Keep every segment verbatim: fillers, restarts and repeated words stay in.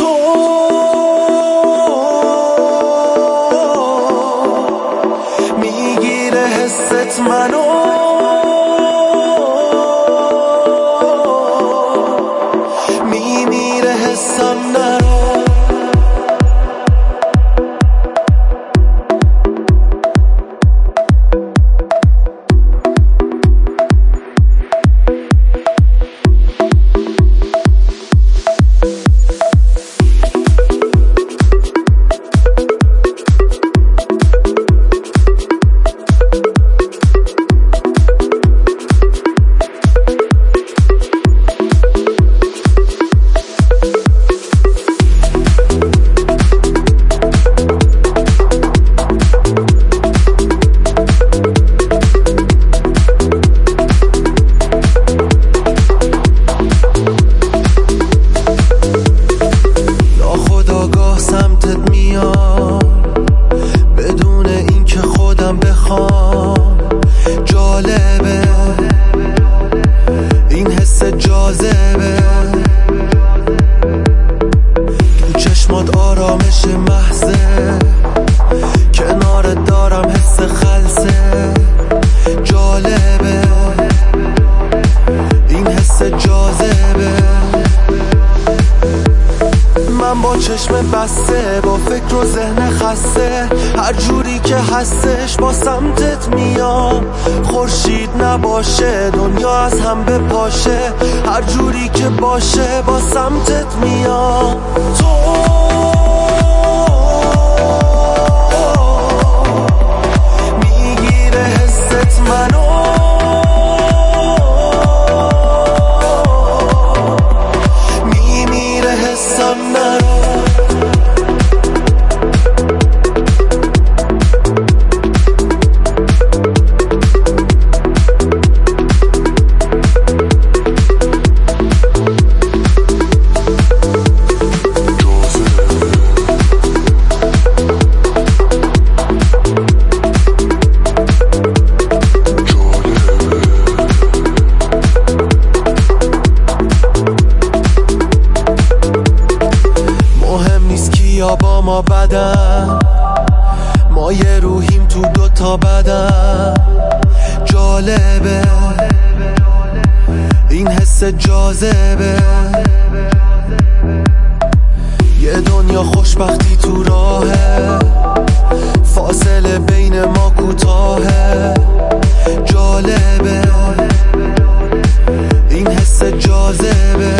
تو میگیره حست منو، میمیره حسم نرو. سمتت میاد بدون اینکه خودم بخوام. جالبه این حس جاذبه، تو چشمات آرامش محضه، کنارت دارم حس خلسه. جالبه این حس جاذبه، من با چشم بسته، با فکر و ذهن خسته، هر جوری که هستش با سمتت میام. خورشید نباشه دنیا از هم بپاشه، هر جوری که باشه با سمتت میام. تو میگیره حست منو، میمیره حسم نرو. یا با ما بدن، ما یه روحیم تو دوتا بدن. جالبه این حس جاذبه، یه دنیا خوشبختی تو راهه، فاصله بین ما کوتاهه. جالبه این حس جاذبه،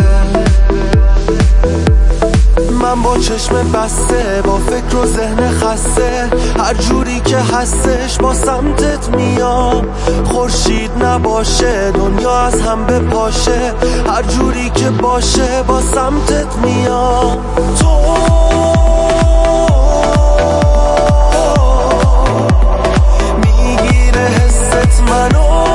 من با چشم بسته، با فکر و ذهن خسته، هر جوری که هستش با سمتت میام. خورشید نباشه دنیا از هم بپاشه، هر جوری که باشه با سمتت میام. تو میگیره حست منو،